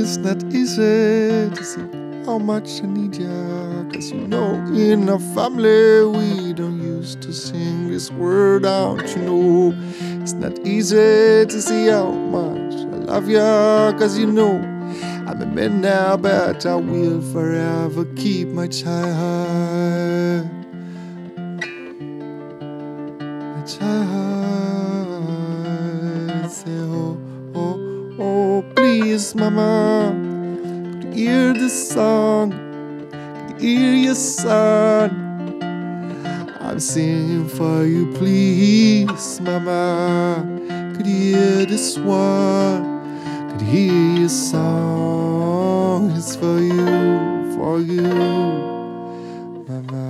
it's not easy to see how much I need ya. Cause you know, in our family, we don't used to sing this word out, you know. It's not easy to see how much I love ya. Cause you know, I'm a man now, but I will forever keep my child. My child. Say, oh, oh, oh, please, mama, could you hear the song? Could you hear your son? I'm singing for you, please, mama. Could you hear this one? Could you hear your song? It's for you, mama.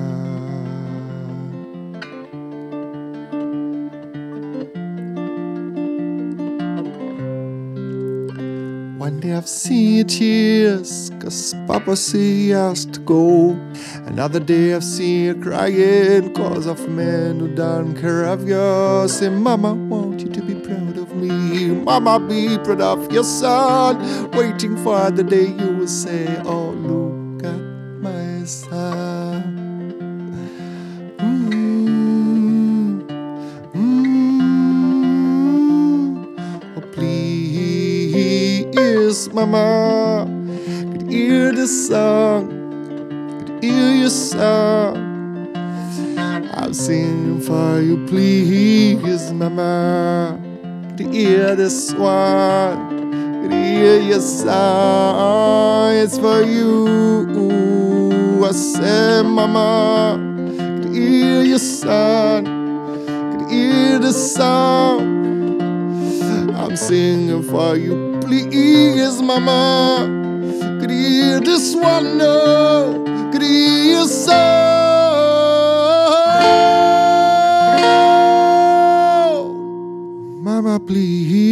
One day I've seen your tears, cause Papa said he has to go. Another day I've seen you crying, cause of a man who done care of you. Say, Mama, want you to be proud of me. Mama, be proud of your son. Waiting for the day you will say, oh, look at my son. Oh, please, Mama, could you hear the song? Could you hear your song? I'm singing for you, please, Mama. Could you hear this one? Could you hear your song? It's for you. I say, Mama, could you hear your son? Could you hear the song? I'm singing for you, please, Mama. Could you hear this one? No. Could you hear your song? Mama, please.